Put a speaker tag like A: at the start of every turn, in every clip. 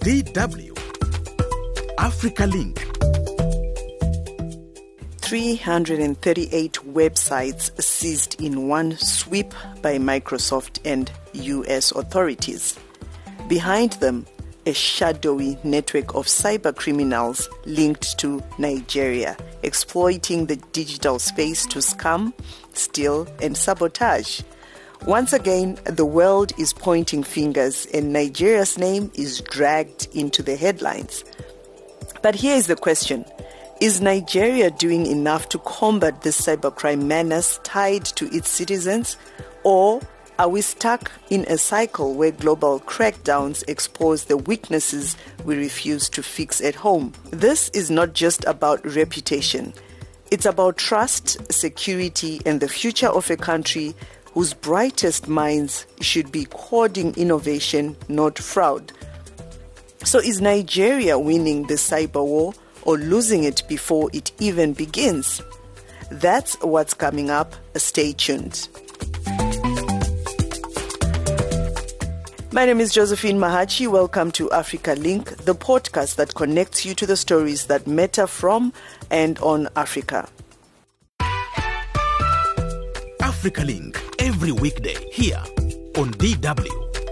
A: DW Africa Link.
B: 338 websites seized in one sweep by Microsoft and US authorities. Behind them, a shadowy network of cyber criminals linked to Nigeria, exploiting the digital space to scam, steal, and sabotage. Once again, the world is pointing fingers and Nigeria's name is dragged into the headlines. But here is the question. Is Nigeria doing enough to combat this cybercrime menace tied to its citizens? Or are we stuck in a cycle where global crackdowns expose the weaknesses we refuse to fix at home? This is not just about reputation. It's about trust, security, and the future of a country whose brightest minds should be courting innovation, not fraud. So is Nigeria winning the cyber war or losing it before it even begins? That's what's coming up. Stay tuned. My name is Josephine Mahachi. Welcome to Africa Link, the podcast that connects you to the stories that matter from and on Africa.
A: Africa Link, every weekday here on DW.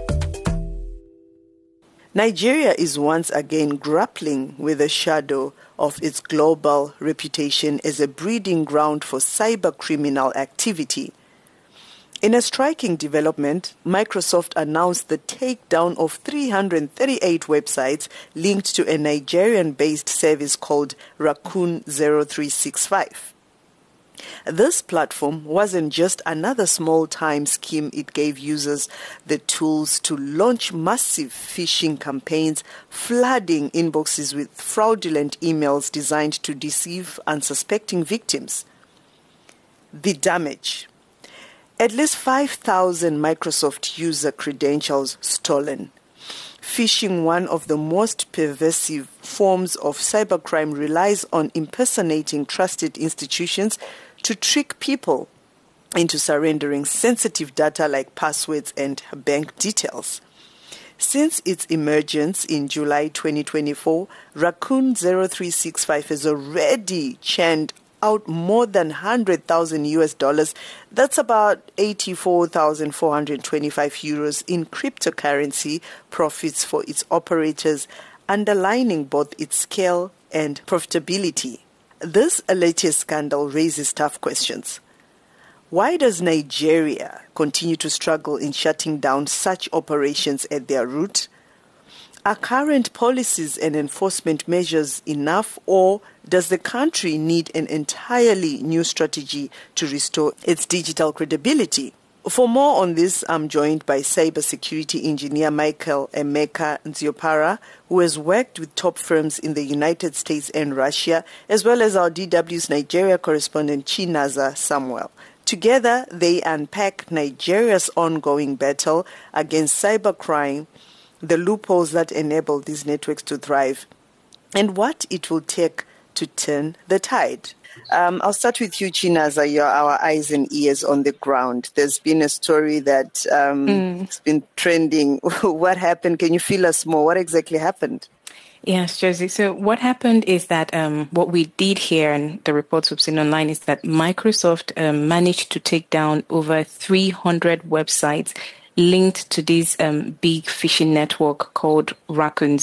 B: Nigeria is once again grappling with the shadow of its global reputation as a breeding ground for cyber criminal activity. In a striking development, Microsoft announced the takedown of 338 websites linked to a Nigerian-based service called Raccoon 0365. This platform wasn't just another small-time scheme. It gave users the tools to launch massive phishing campaigns, flooding inboxes with fraudulent emails designed to deceive unsuspecting victims. The damage. At least 5,000 Microsoft user credentials stolen. Phishing, one of the most pervasive forms of cybercrime, relies on impersonating trusted institutions to trick people into surrendering sensitive data like passwords and bank details. Since its emergence in July 2024, Raccoon 0365 has already churned out more than $100,000. That's about 84,425 euros in cryptocurrency profits for its operators, underlining both its scale and profitability. This latest scandal raises tough questions. Why does Nigeria continue to struggle in shutting down such operations at their root? Are current policies and enforcement measures enough, or does the country need an entirely new strategy to restore its digital credibility? For more on this, I'm joined by cybersecurity engineer Michael Emeka Nziopara, who has worked with top firms in the United States and Russia, as well as our DW's Nigeria correspondent Chinaza Samuel. Together, they unpack Nigeria's ongoing battle against cybercrime, the loopholes that enable these networks to thrive, and what it will take to turn the tide. I'll start with you, Chinaza. You're our eyes and ears on the ground. There's been a story that has been trending. What happened? Can you fill us more? What exactly happened?
C: Yes, Josie. So what happened is that what we did here, and the reports we've seen online, is that Microsoft managed to take down over 300 websites linked to this big phishing network called Raccoon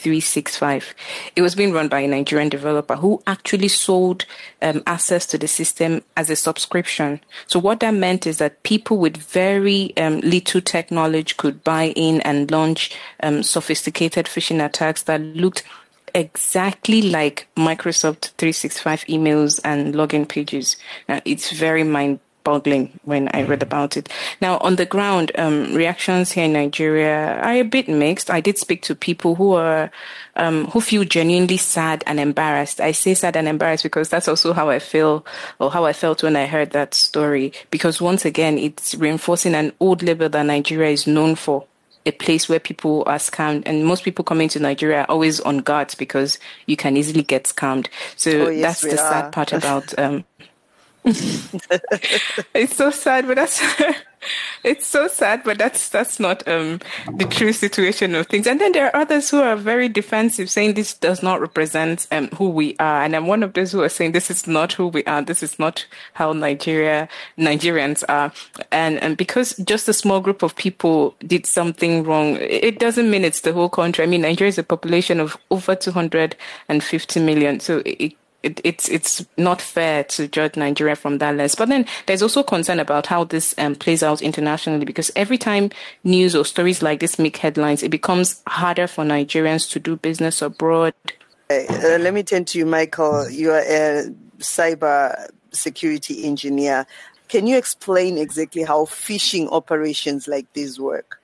C: 0365. It was being run by a Nigerian developer who actually sold access to the system as a subscription. So what that meant is that people with very little tech knowledge could buy in and launch sophisticated phishing attacks that looked exactly like Microsoft 365 emails and login pages. It's very mind-boggling when I read about it. Now, on the ground, reactions here in Nigeria are a bit mixed. I did speak to people who feel genuinely sad and embarrassed. I say sad and embarrassed because that's also how I feel, or how I felt when I heard that story. Because once again, it's reinforcing an old label that Nigeria is known for. A place where people are scammed, and most people coming to Nigeria are always on guard because you can easily get scammed. So that's the sad part about It's so sad, but that's it's so sad, but that's not the true situation of things. And then there are others who are very defensive, saying this does not represent who we are. And I'm one of those who are saying this is not who we are. This is not how Nigerians are. And because just a small group of people did something wrong, it doesn't mean it's the whole country. I mean, Nigeria is a population of over 250 million, so it's not fair to judge Nigeria from that lens. But then there's also concern about how this plays out internationally, because every time news or stories like this make headlines, it becomes harder for Nigerians to do business abroad.
B: Let me turn to you, Michael. You are a cyber security engineer. Can you explain exactly how phishing operations like this work?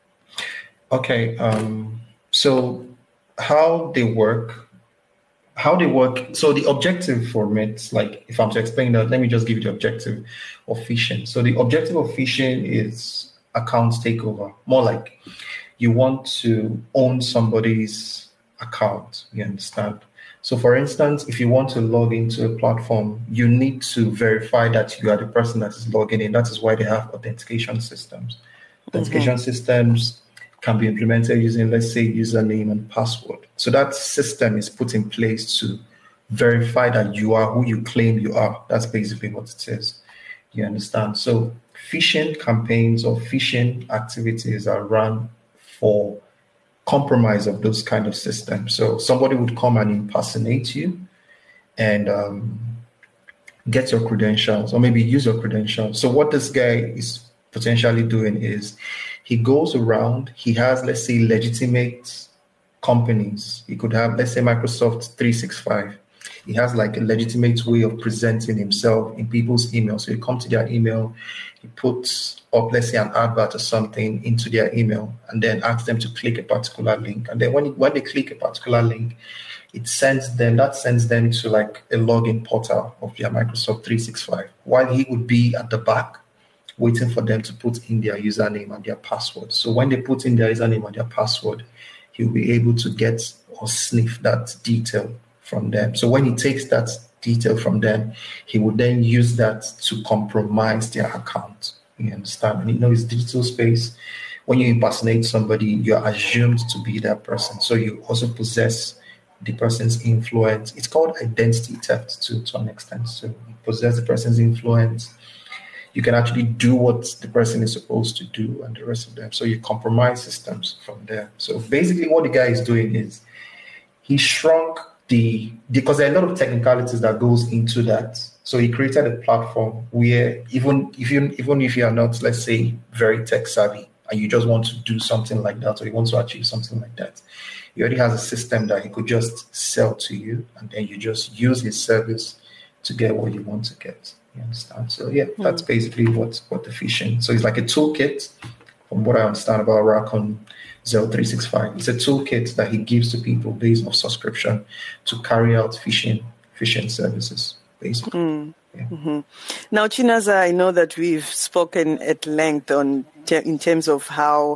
D: Okay, so how they work. So the objective for it, like if I'm to explain that, let me just give you the objective of phishing. So the objective of phishing is account takeover. More like you want to own somebody's account, you understand? So for instance, if you want to log into a platform, you need to verify that you are the person that is logging in. That is why they have authentication systems. Authentication systems can be implemented using, let's say, username and password. So that system is put in place to verify that you are who you claim you are. That's basically what it is. You understand? So phishing campaigns or phishing activities are run for compromise of those kind of systems. So somebody would come and impersonate you and get your credentials, or maybe use your credentials. So what this guy is potentially doing is he goes around, he has, let's say, legitimate companies. He could have, let's say, Microsoft 365. He has like a legitimate way of presenting himself in people's emails. So you come to their email, he puts up, let's say, an advert or something into their email and then asks them to click a particular link. And then when they click a particular link, that sends them to like a login portal of their Microsoft 365, while he would be at the back waiting for them to put in their username and their password. So when they put in their username and their password, he'll be able to get or sniff that detail from them. So when he takes that detail from them, he would then use that to compromise their account. You understand? And it's digital space. When you impersonate somebody, you're assumed to be that person. So you also possess the person's influence. It's called identity theft to an extent. So you possess the person's influence. You can actually do what the person is supposed to do and the rest of them. So you compromise systems from there. So basically what the guy is doing is he shrunk because there are a lot of technicalities that goes into that. So he created a platform where even if you are not, let's say, very tech savvy and you just want to do something like that, or you want to achieve something like that, he already has a system that he could just sell to you, and then you just use his service to get what you want to get. You understand? So yeah, that's basically what the phishing. So it's like a toolkit, from what I understand about Raccoon Zelle 365. It's a toolkit that he gives to people based on subscription to carry out phishing services, basically. Yeah.
B: Now, Chinaza, I know that we've spoken at length in terms of how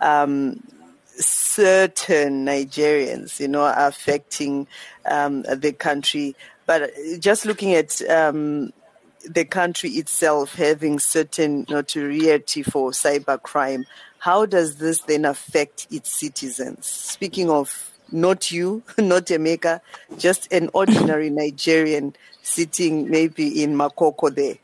B: certain Nigerians, are affecting the country. But just looking at the country itself having certain notoriety for cybercrime, how does this then affect its citizens? Speaking of not you, not Emeka, just an ordinary Nigerian sitting maybe in Makoko there.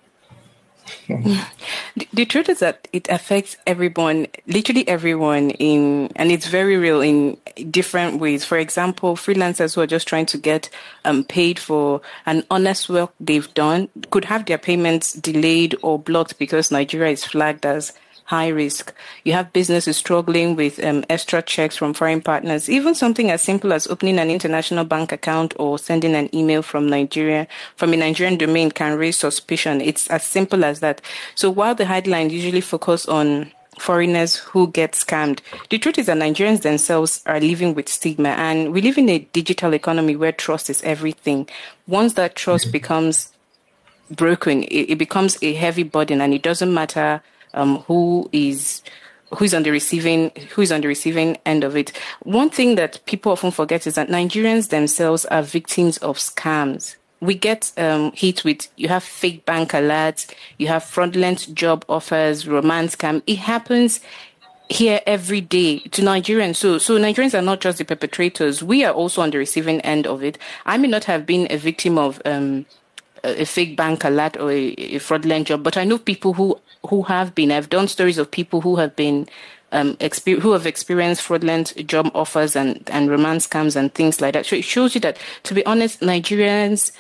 C: The truth is that it affects everyone, literally everyone, and it's very real in different ways. For example, freelancers who are just trying to get paid for an honest work they've done could have their payments delayed or blocked because Nigeria is flagged as high risk. You have businesses struggling with extra checks from foreign partners. Even something as simple as opening an international bank account or sending an email from Nigeria, from a Nigerian domain, can raise suspicion. It's as simple as that. So while the headlines usually focus on foreigners who get scammed, the truth is that Nigerians themselves are living with stigma, and we live in a digital economy where trust is everything. Once that trust becomes broken, it becomes a heavy burden, and it doesn't matter who is on the receiving end of it. One thing that people often forget is that Nigerians themselves are victims of scams. we get hit with, you have fake bank alerts, you have fraudulent job offers, romance scam. It happens here every day to Nigerians. So Nigerians are not just the perpetrators. We are also on the receiving end of it. I may not have been a victim of a fake bank alert or a fraudulent job, but I know people who have been. I've done stories of people who have been who have experienced fraudulent job offers and romance scams and things like that. So it shows you that, to be honest, Nigerians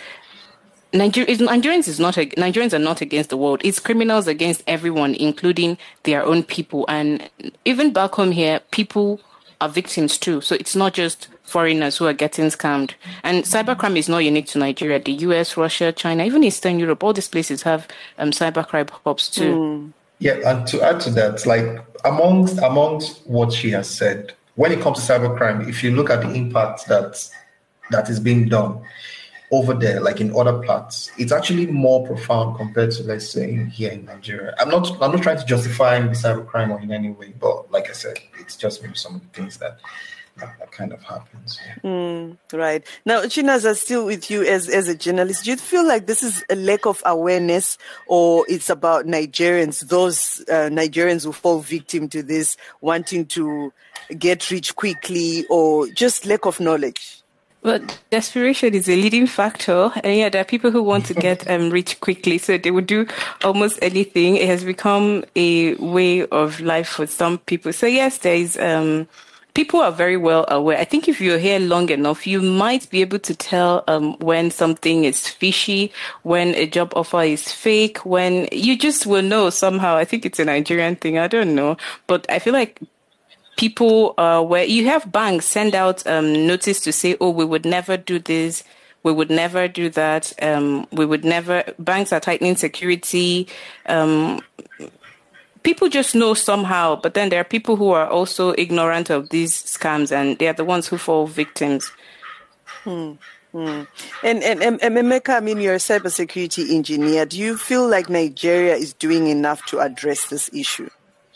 C: are not against the world. It's criminals against everyone, including their own people. And even back home here, people are victims too. So it's not just foreigners who are getting scammed. And cybercrime is not unique to Nigeria. The US, Russia, China, even Eastern Europe, all these places have cybercrime hubs too.
D: Yeah, and to add to that, like amongst what she has said, when it comes to cybercrime, if you look at the impact that is being done over there, like in other parts, it's actually more profound compared to, let's say, here in Nigeria. I'm not trying to justify the cybercrime or in any way, but like I said, it's just maybe some of the things that kind of happens. Yeah.
B: Right. Now, Chinaza, still with you as a journalist, do you feel like this is a lack of awareness, or it's about Nigerians, those Nigerians who fall victim to this, wanting to get rich quickly, or just lack of knowledge?
C: Well, desperation is a leading factor. And yeah, there are people who want to get rich quickly, so they would do almost anything. It has become a way of life for some people. So yes, there is... people are very well aware. I think if you're here long enough, you might be able to tell when something is fishy, when a job offer is fake, when you just will know somehow. I think it's a Nigerian thing. I don't know. But I feel like people where you have banks send out notice to say, oh, we would never do this. We would never do that. Banks are tightening security. People just know somehow, but then there are people who are also ignorant of these scams, and they are the ones who fall victims.
B: And Emeka, I mean, you're a cybersecurity engineer. Do you feel like Nigeria is doing enough to address this issue?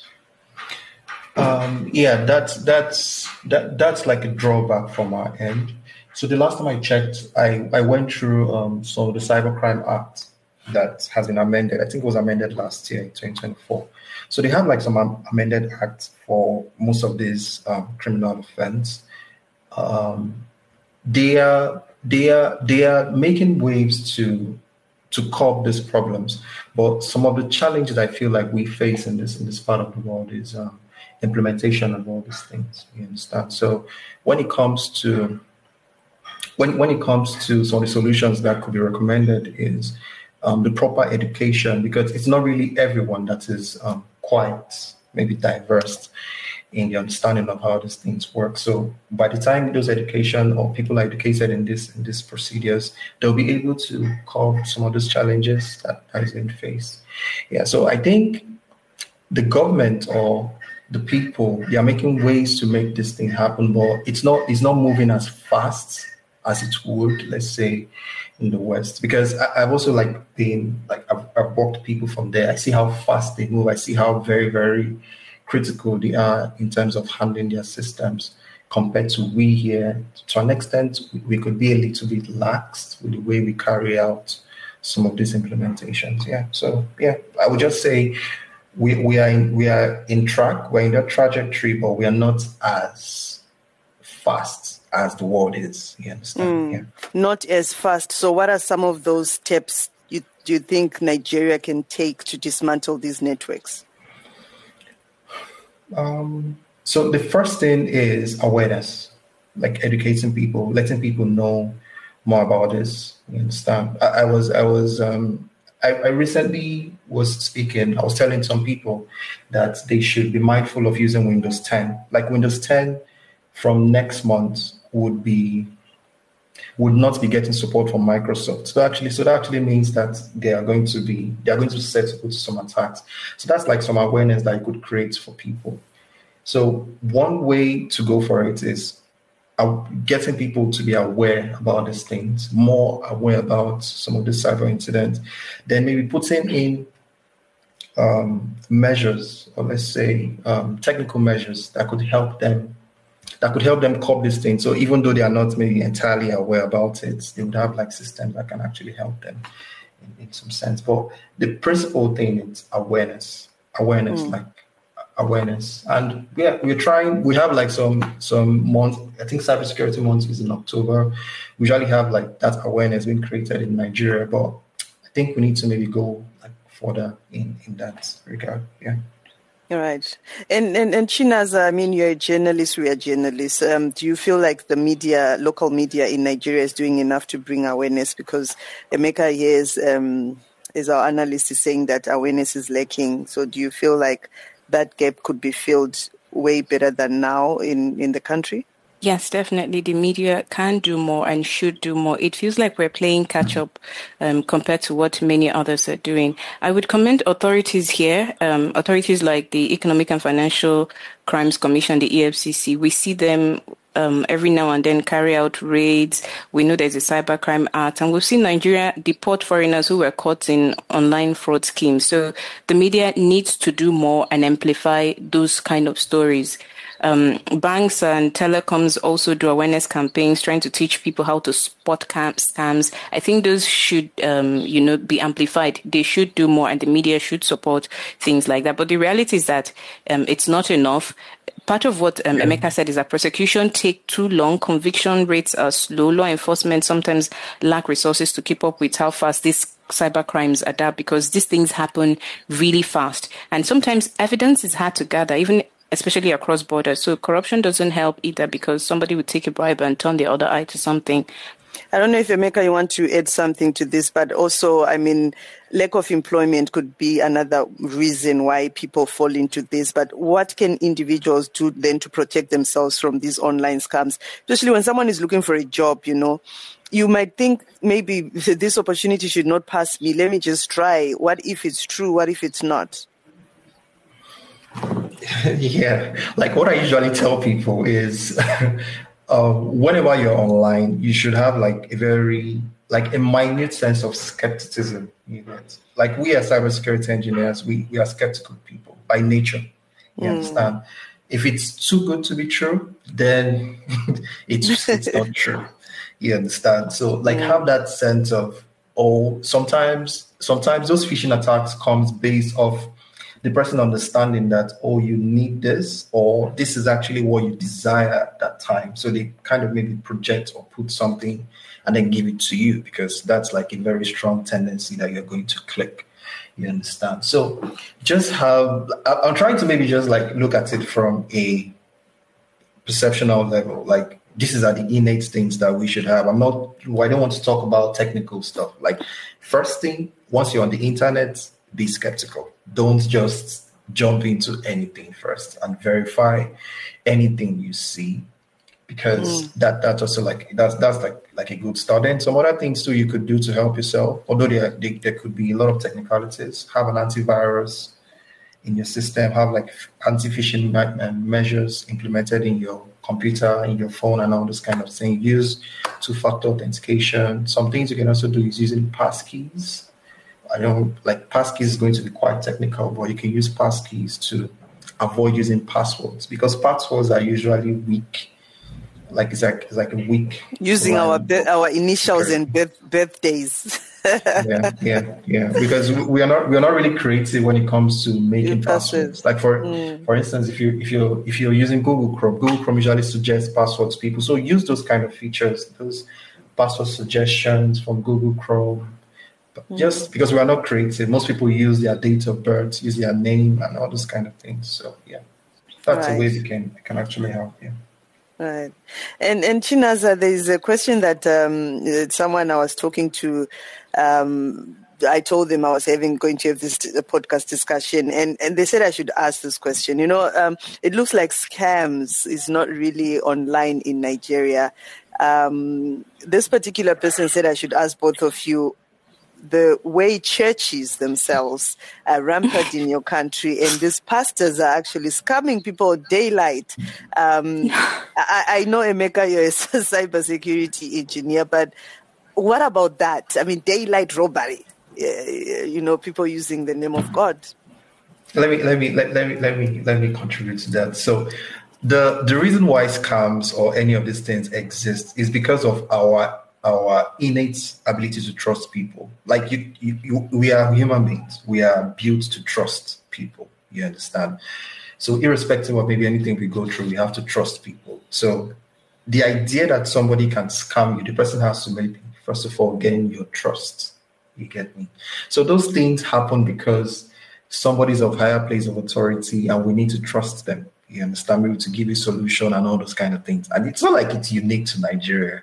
D: Yeah, that's like a drawback from our end. So the last time I checked, I went through some of the Cybercrime Act that has been amended. I think it was amended last year in 2024. So they have like some amended acts for most of these criminal offense. They are making waves to curb these problems. But some of the challenges I feel like we face in this part of the world is implementation of all these things. You understand? So when it comes to some of the solutions that could be recommended is the proper education, because it's not really everyone that is quite maybe diverse in the understanding of how these things work. So by the time those education or people are educated in these procedures, they'll be able to curb some of those challenges that is being faced. Yeah, so I think the government or the people, they are making ways to make this thing happen, but it's not moving as fast as it would, let's say, in the West, because I've also I've walked people from there. I see how fast they move. I see how very, very critical they are in terms of handling their systems compared to we here. To an extent, we could be a little bit lax with the way we carry out some of these implementations. Yeah. So yeah, I would just say we are in track. We're in that trajectory, but we are not as fast as the world is. You understand? Yeah.
B: Not as fast. So what are some of those steps do you think Nigeria can take to dismantle these networks?
D: So the first thing is awareness, like educating people, letting people know more about this. You understand? I recently was speaking. I was telling some people that they should be mindful of using Windows 10. Like Windows 10 from next month would not be getting support from Microsoft. So that actually means that they are going to be susceptible to some attacks. So that's like some awareness that you could create for people. So one way to go for it is getting people to be aware about these things, more aware about some of the cyber incidents, then maybe putting in measures, or let's say technical measures that could help them that could help them cope this thing. So even though they are not maybe entirely aware about it, they would have like systems that can actually help them in some sense. But the principal thing is awareness, like awareness. And we're trying. We have like some months. I think cybersecurity month is in October. We usually have like that awareness being created in Nigeria, but I think we need to maybe go like further in that regard. Yeah.
B: All right. And Chinaza, I mean, you're a journalist, we are journalists. Do you feel like the media, local media in Nigeria is doing enough to bring awareness? Because Emeka here is our analyst is saying that awareness is lacking. So do you feel like that gap could be filled way better than now in the country?
C: Yes, definitely. The media can do more and should do more. It feels like we're playing catch up compared to what many others are doing. I would commend authorities here, authorities like the Economic and Financial Crimes Commission, the EFCC. We see them every now and then carry out raids. We know there's a Cybercrime Act, and we've seen Nigeria deport foreigners who were caught in online fraud schemes. So the media needs to do more and amplify those kind of stories. Banks and telecoms also do awareness campaigns trying to teach people how to spot scams. I think those should, be amplified. They should do more, and the media should support things like that. But the reality is that it's not enough. Part of what Emeka said is that prosecution take too long. Conviction rates are slow. Law enforcement sometimes lack resources to keep up with how fast these cyber crimes adapt, because these things happen really fast. And sometimes evidence is hard to gather, especially across borders. So corruption doesn't help either, because somebody would take a bribe and turn the other eye to something.
B: I don't know if Emeka, you want to add something to this, but also, I mean, lack of employment could be another reason why people fall into this. But what can individuals do then to protect themselves from these online scams? Especially when someone is looking for a job, you might think maybe this opportunity should not pass me. Let me just try. What if it's true? What if it's not?
D: Yeah, like what I usually tell people is whenever you're online, you should have like a minute sense of skepticism. Like we as cybersecurity engineers, we are skeptical people by nature. You understand? If it's too good to be true, then it's not true. You understand? So like have that sense of, sometimes those phishing attacks comes based off the person understanding that, you need this, or this is actually what you desire at that time. So they kind of maybe project or put something and then give it to you, because that's like a very strong tendency that you're going to click. You understand? So I'm trying to maybe just like look at it from a perceptual level. Like this are the innate things that we should have. I don't want to talk about technical stuff. Like first thing, once you're on the internet, be skeptical. Don't just jump into anything first, and verify anything you see, because that's also that's like a good start. And some other things too you could do to help yourself, although there could be a lot of technicalities. Have an antivirus in your system, have like anti-phishing measures implemented in your computer, in your phone, and all this kind of thing. Use two-factor authentication. Some things you can also do is using passkeys. I know like passkeys is going to be quite technical, but you can use passkeys to avoid using passwords, because passwords are usually weak. Like it's like a weak.
B: Using our initials and birthdays.
D: yeah. Because we are not really creative when it comes to making passwords. Like for instance, if you're using Google Chrome usually suggests passwords to people. So use those kind of features, those password suggestions from Google Chrome. Just because we are not creative, most people use their date of birth, use their name, and all those kind of things. So yeah, that's a way we can actually help. Yeah.
B: Right. And Chinaza, there is a question that someone I was talking to, I told them I was going to have this podcast discussion, and they said I should ask this question. It looks like scams is not really online in Nigeria. This particular person said I should ask both of you the way churches themselves are rampant in your country, and these pastors are actually scamming people daylight. I know, Emeka, you're a cybersecurity engineer, but what about that? I mean, daylight robbery, people using the name of God.
D: Let me contribute to that. So The reason why scams or any of these things exist is because of our innate ability to trust people. Like we are human beings. We are built to trust people. You understand? So irrespective of maybe anything we go through, we have to trust people. So the idea that somebody can scam you, the person has to maybe, first of all, gain your trust. You get me? So those things happen because somebody's of higher place of authority and we need to trust them. You understand me? To give you solution and all those kind of things. And it's not like it's unique to Nigeria.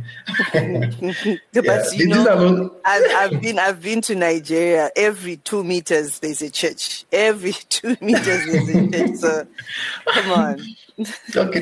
B: But you know, I've been to Nigeria. Every 2 meters there's a church. Every 2 meters there's a church. So come on.
D: Okay,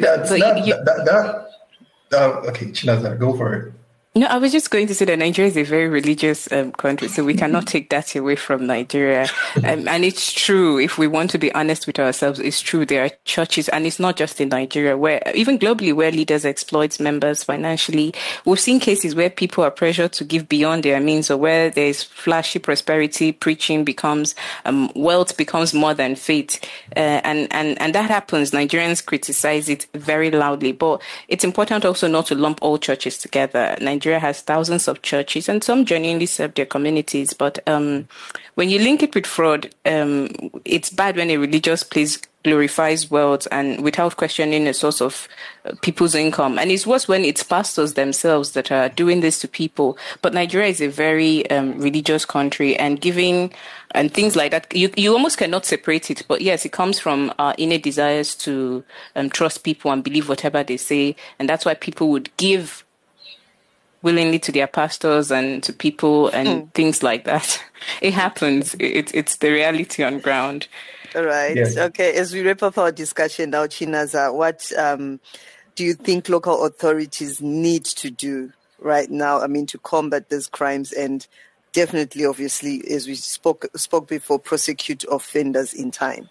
D: okay, Chinaza, go for it.
C: No, I was just going to say that Nigeria is a very religious country, so we cannot take that away from Nigeria. And it's true, if we want to be honest with ourselves, it's true. There are churches, and it's not just in Nigeria, where even globally, where leaders exploit members financially. We've seen cases where people are pressured to give beyond their means, or where there's flashy prosperity, preaching becomes, wealth becomes more than faith. And that happens. Nigerians criticize it very loudly, but it's important also not to lump all churches together. Nigeria has thousands of churches, and some genuinely serve their communities. But when you link it with fraud, it's bad when a religious place glorifies wealth and without questioning a source of people's income. And it's worse when it's pastors themselves that are doing this to people. But Nigeria is a very religious country, and giving and things like that, you almost cannot separate it. But yes, it comes from our innate desires to trust people and believe whatever they say. And that's why people would give willingly to their pastors and to people and things like that. It happens. It's the reality on ground.
B: All right. Yes. Okay. As we wrap up our discussion now, Chinaza, what do you think local authorities need to do right now? I mean, to combat these crimes and definitely, obviously, as we spoke before, prosecute offenders in time.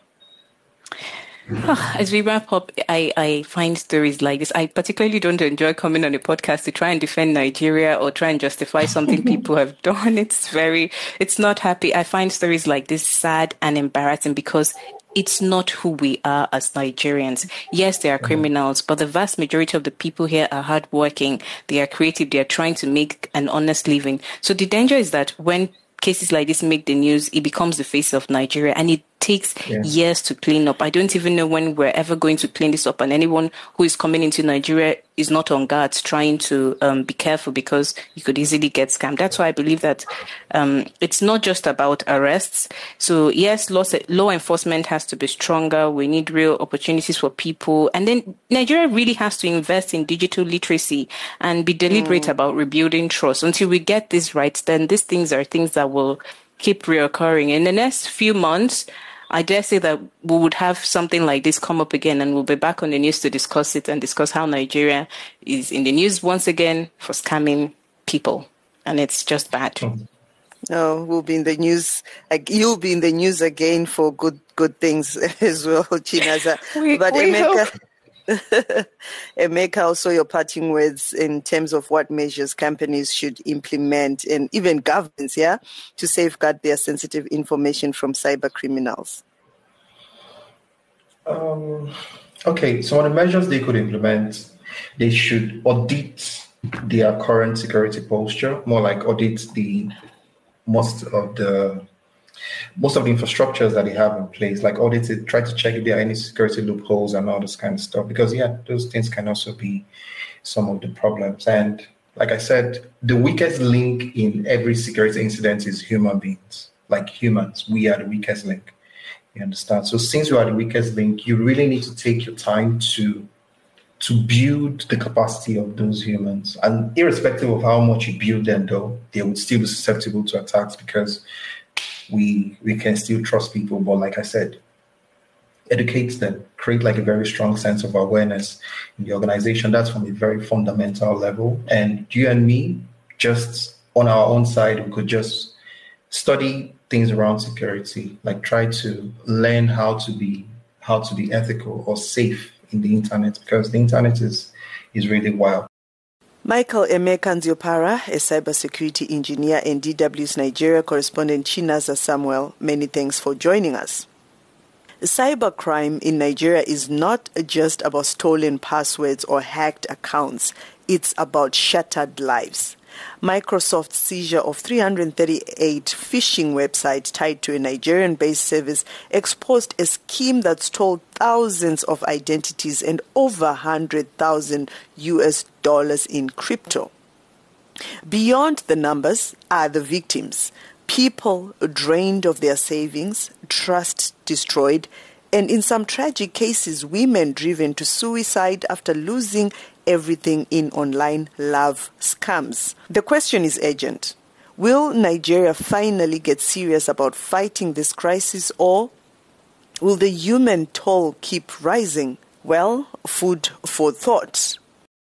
C: As we wrap up, I find stories like this. I particularly don't enjoy coming on a podcast to try and defend Nigeria or try and justify something people have done. It's not happy. I find stories like this sad and embarrassing because it's not who we are as Nigerians. Yes, there are criminals, but the vast majority of the people here are hardworking. They are creative. They are trying to make an honest living. So the danger is that when cases like this make the news, it becomes the face of Nigeria, and it takes years to clean up. I don't even know when we're ever going to clean this up, and anyone who is coming into Nigeria is not on guard, trying to be careful because you could easily get scammed. That's why I believe that it's not just about arrests. So yes, law enforcement has to be stronger. We need real opportunities for people. And then Nigeria really has to invest in digital literacy and be deliberate about rebuilding trust. Until we get this right, then these things are things that will keep reoccurring. In the next few months, I dare say that we would have something like this come up again, and we'll be back on the news to discuss it and discuss how Nigeria is in the news once again for scamming people. And it's just bad.
B: No, we'll be in the news. You'll be in the news again for good things as well, Chinaza. But Emeka, also your parting words in terms of what measures companies should implement and even governments, to safeguard their sensitive information from cyber criminals.
D: Okay, so on the measures they could implement, they should audit their current security posture, more like audit most of the infrastructures that they have in place, like audit it, try to check if there are any security loopholes and all this kind of stuff, because those things can also be some of the problems. And like I said, the weakest link in every security incident is human beings. Like humans, we are the weakest link. You understand? So since you are the weakest link, you really need to take your time to build the capacity of those humans. And irrespective of how much you build them, though, they would still be susceptible to attacks because we can still trust people. But like I said, educate them, create like a very strong sense of awareness in the organization. That's from a very fundamental level. And you and me, just on our own side, we could just study things around security, like try to learn how to be ethical or safe in the internet, because the internet is really wild.
B: Michael Emeka Nziopara, a cybersecurity engineer, and DW's Nigeria correspondent Chinaza Samuel, many thanks for joining us. Cybercrime in Nigeria is not just about stolen passwords or hacked accounts. It's about shattered lives. Microsoft's seizure of 338 phishing websites tied to a Nigerian-based service exposed a scheme that stole thousands of identities and over $100,000 in crypto. Beyond the numbers are the victims. People drained of their savings, trust destroyed, and in some tragic cases, women driven to suicide after losing everything in online love scams. The question is urgent. Will Nigeria finally get serious about fighting this crisis, or will the human toll keep rising? Well, food for thought.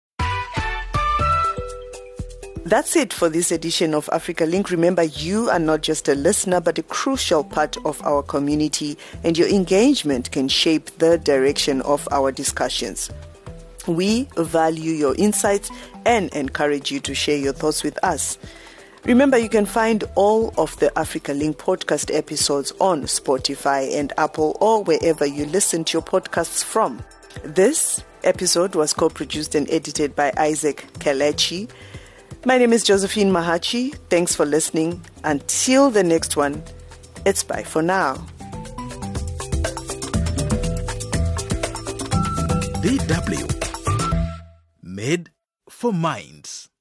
B: That's it for this edition of Africa Link. Remember, you are not just a listener, but a crucial part of our community, and your engagement can shape the direction of our discussions. We value your insights and encourage you to share your thoughts with us. Remember, you can find all of the Africa Link podcast episodes on Spotify and Apple, or wherever you listen to your podcasts from. This episode was co-produced and edited by Isaac Kelechi. My name is Josephine Mahachi. Thanks for listening. Until the next one, it's bye for now.
A: DW. Made for Minds.